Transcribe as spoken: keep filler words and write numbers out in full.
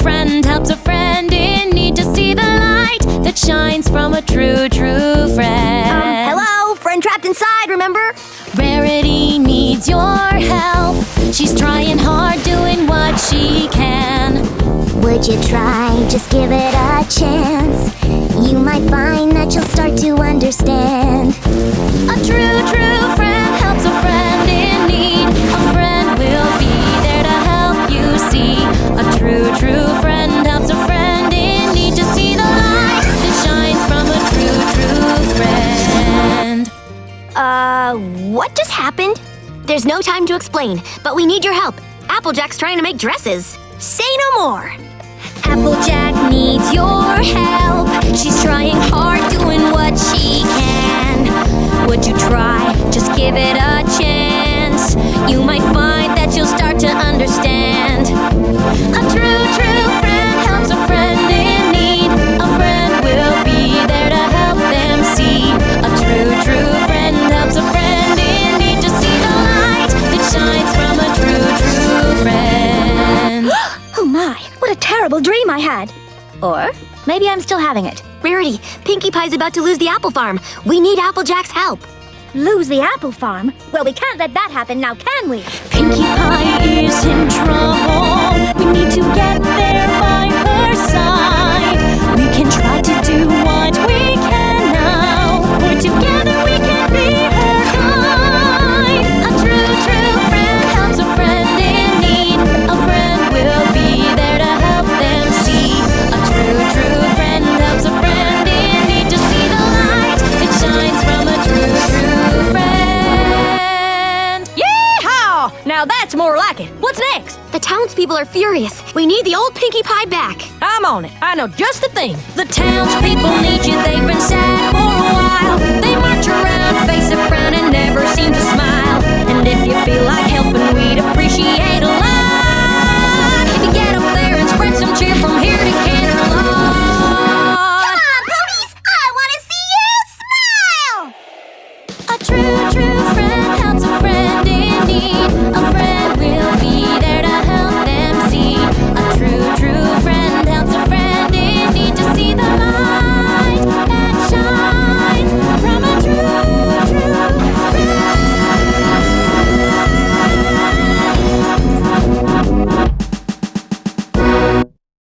friend helps a friend in need to see the light that shines from a true, true friend. Um, hello? Friend trapped inside, remember? Rarity needs your help. She's trying hard, doing what she can. Would you try? Just give it a chance. You might find that you'll start to understand. A true, true friend helps a friend in need. A friend will be there to help you see. A true, true friend helps a friend in need to see the light that shines from a true, true friend. Uh, what just happened? There's no time to explain, but we need your help. Applejack's trying to make dresses. Say no more. Applejack needs your help. She's trying hard, doing what she can. Would you try? Just give it a chance. You might find that you'll start to understand. A true, true friend helps a friend in need. A friend will be there to help them see. A true, true friend helps a friend in need to see the light that shines from a true, true friend. Oh my, what a terrible dream I had. Or maybe I'm still having it. Rarity, Pinkie Pie's about to lose the apple farm. We need Applejack's help. Lose the apple farm? Well, we can't let that happen now, can we? Pinkie Pie is in trouble. We need to get there by her side. We can try to do what we can now. For together we can be her guide. A true, true friend helps a friend in need. A friend will be there to help them see. A true, true friend helps a friend in need to see the light that shines from a true, true friend. Yeehaw! Now that's more like it. What's next? The townspeople are furious. We need the old Pinkie Pie back. I'm on it. I know just the thing. The townspeople need you, they've been sad for a while. They march around, face a frown, and never seem to smile. And if you feel like helping, we'd appreciate a